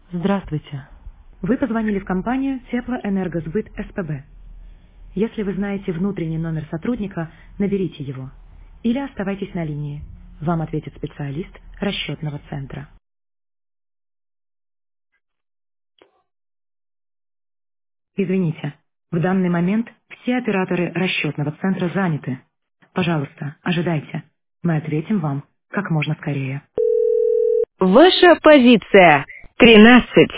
Здравствуйте. Вы позвонили в компанию Теплоэнергосбыт СПБ. Если вы знаете внутренний номер сотрудника, наберите его. Или оставайтесь на линии. Вам ответит специалист расчетного центра. Извините, в данный момент все операторы расчетного центра заняты. Пожалуйста, ожидайте. Мы ответим вам как можно скорее. Ваша позиция 13.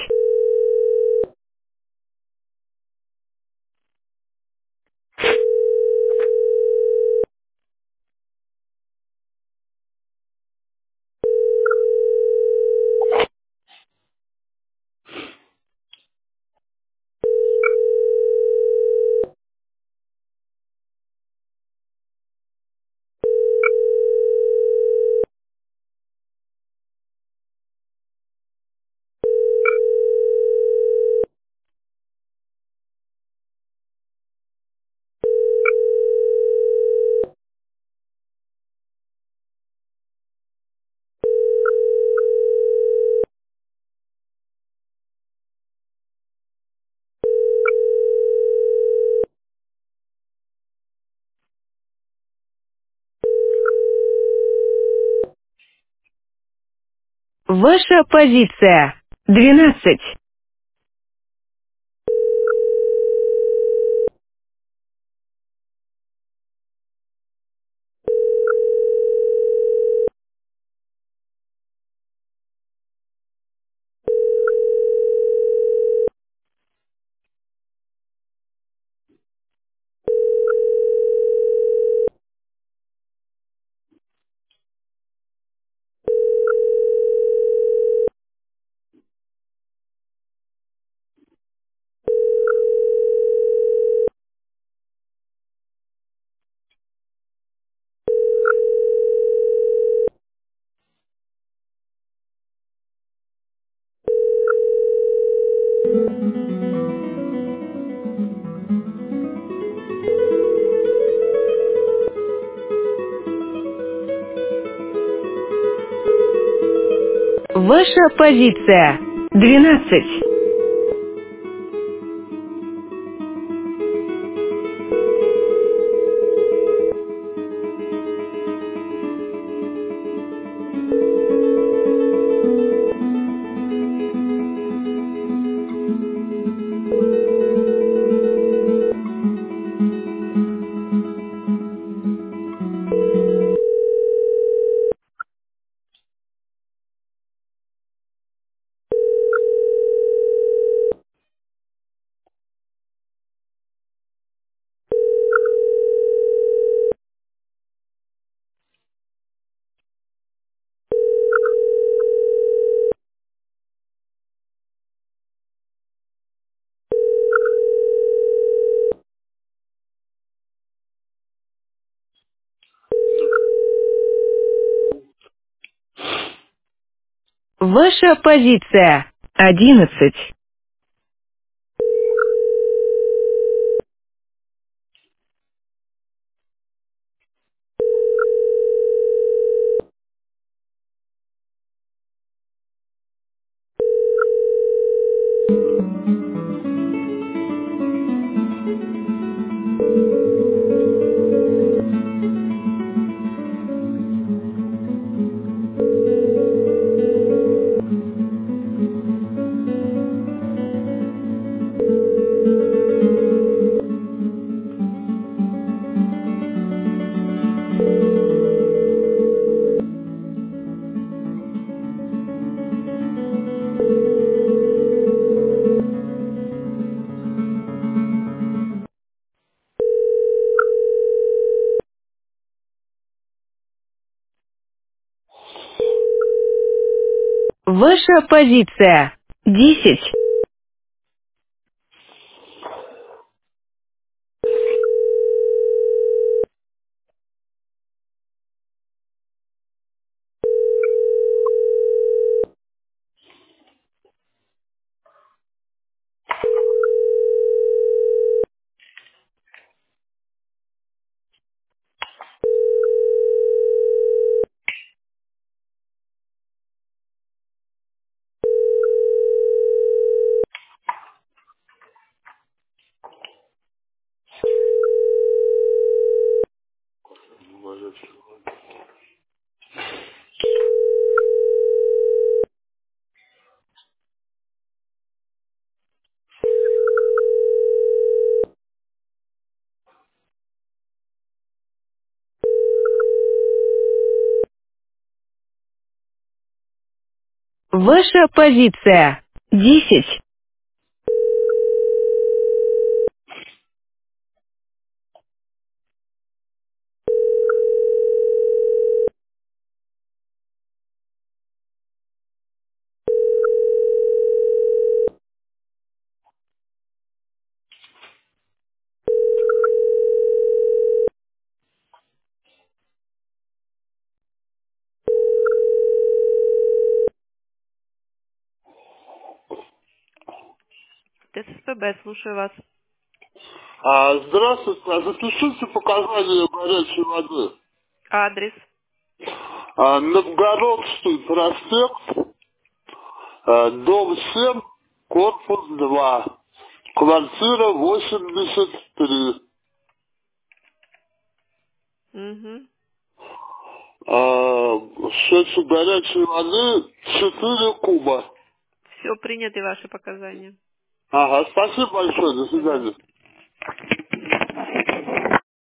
Ваша позиция 12. Ваша позиция 12. Ваша позиция 11. Ваша позиция 10. Ваша позиция. 10. ТСПБ, слушаю вас. Здравствуйте, запишите показания горячей воды. Адрес. Новгородский проспект, дом 7, корпус 2, квартира 83. Угу. Счетчик горячей воды 4 куба. Все, приняты ваши показания. Ага, спасибо большое, до свидания. Пожалуйста.